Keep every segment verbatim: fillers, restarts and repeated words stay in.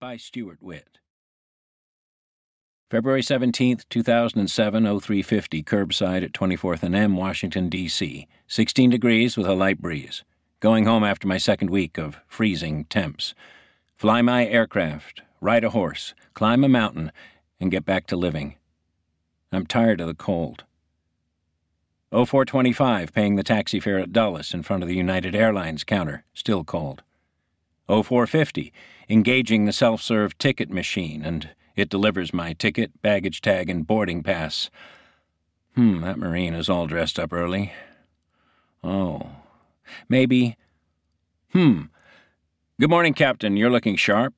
by Stuart Witt. February seventeenth, two thousand seven, oh three fifty, curbside at twenty-fourth and M, Washington, D C sixteen degrees with a light breeze. Going home after my second week of freezing temps. Fly my aircraft, ride a horse, climb a mountain, and get back to living. I'm tired of the cold. oh four twenty-five, paying the taxi fare at Dulles in front of the United Airlines counter, still cold. oh four fifty, engaging the self-serve ticket machine, and it delivers my ticket, baggage tag, and boarding pass. Hmm, that Marine is all dressed up early. Oh, maybe... Hmm. Good morning, Captain. You're looking sharp.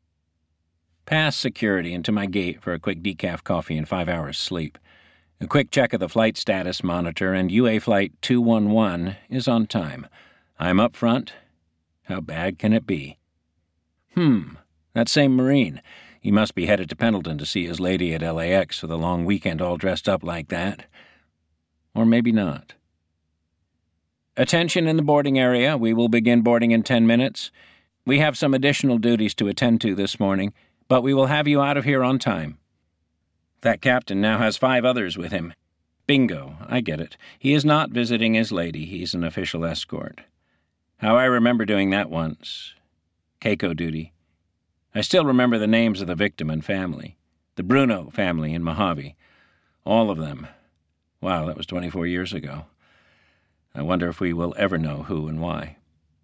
Past security into my gate for a quick decaf coffee and five hours sleep. A quick check of the flight status monitor, and U A Flight two one one is on time. I'm up front. How bad can it be? Hmm, that same Marine. He must be headed to Pendleton to see his lady at L A X for the long weekend all dressed up like that. Or maybe not. Attention in the boarding area. We will begin boarding in ten minutes. We have some additional duties to attend to this morning, but we will have you out of here on time. That captain now has five others with him. Bingo, I get it. He is not visiting his lady. He's an official escort. How I remember doing that once. Keiko duty. I still remember the names of the victim and family. The Bruno family in Mojave. All of them. Wow, that was twenty-four years ago. I wonder if we will ever know who and why.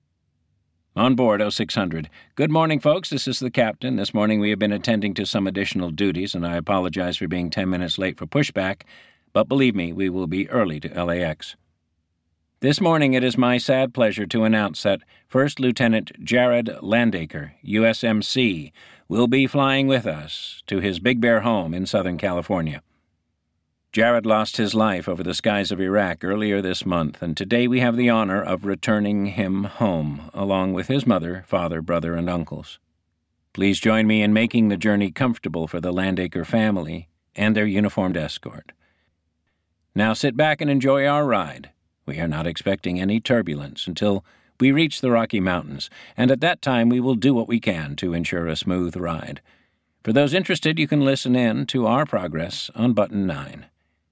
On board oh six hundred. Good morning, folks. This is the captain. This morning we have been attending to some additional duties, and I apologize for being ten minutes late for pushback, but believe me, we will be early to L A X. This morning it is my sad pleasure to announce that First Lieutenant Jared Landaker, U S M C, will be flying with us to his Big Bear home in Southern California. Jared lost his life over the skies of Iraq earlier this month, and today we have the honor of returning him home, along with his mother, father, brother, and uncles. Please join me in making the journey comfortable for the Landaker family and their uniformed escort. Now sit back and enjoy our ride. We are not expecting any turbulence until we reach the Rocky Mountains, and at that time we will do what we can to ensure a smooth ride. For those interested, you can listen in to our progress on Button nine.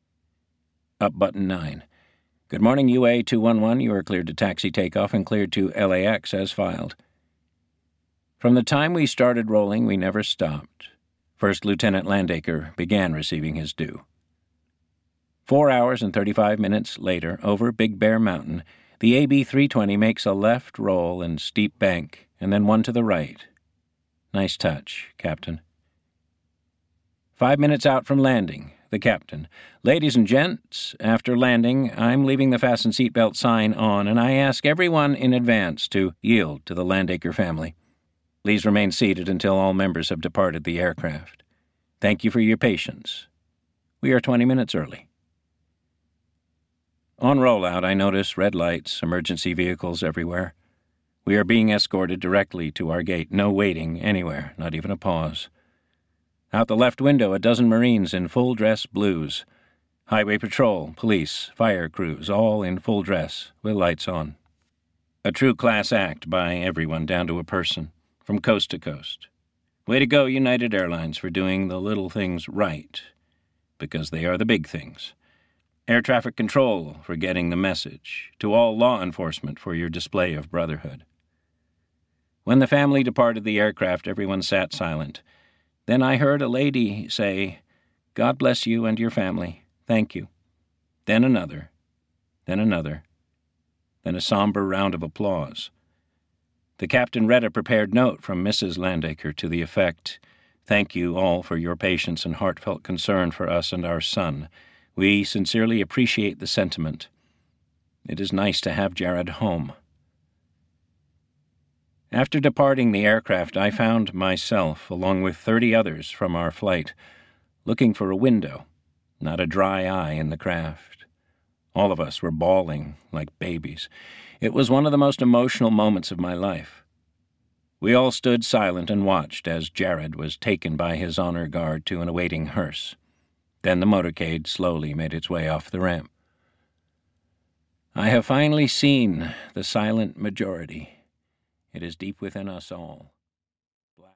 Up Button nine. Good morning, U A two one one. You are cleared to taxi takeoff and cleared to L A X as filed. From the time we started rolling, we never stopped. First Lieutenant Landaker began receiving his due. Four hours and thirty-five minutes later, over Big Bear Mountain, the A B three twenty makes a left roll and steep bank, and then one to the right. Nice touch, Captain. Five minutes out from landing, the captain. Ladies and gents, after landing, I'm leaving the fasten seatbelt sign on, and I ask everyone in advance to yield to the Landaker family. Please remain seated until all members have departed the aircraft. Thank you for your patience. We are twenty minutes early. On rollout, I notice red lights, emergency vehicles everywhere. We are being escorted directly to our gate. No waiting anywhere, not even a pause. Out the left window, a dozen Marines in full-dress blues. Highway patrol, police, fire crews, all in full dress, with lights on. A true class act by everyone down to a person, from coast to coast. Way to go, United Airlines, for doing the little things right, because they are the big things. Air traffic control for getting the message. To all law enforcement for your display of brotherhood. When the family departed the aircraft, everyone sat silent. Then I heard a lady say, "God bless you and your family. Thank you." Then another. Then another. Then a somber round of applause. The captain read a prepared note from Missus Landaker to the effect, "Thank you all for your patience and heartfelt concern for us and our son. We sincerely appreciate the sentiment. It is nice to have Jared home." After departing the aircraft, I found myself, along with thirty others from our flight, looking for a window, not a dry eye in the craft. All of us were bawling like babies. It was one of the most emotional moments of my life. We all stood silent and watched as Jared was taken by his honor guard to an awaiting hearse. Then the motorcade slowly made its way off the ramp. I have finally seen the silent majority. It is deep within us all.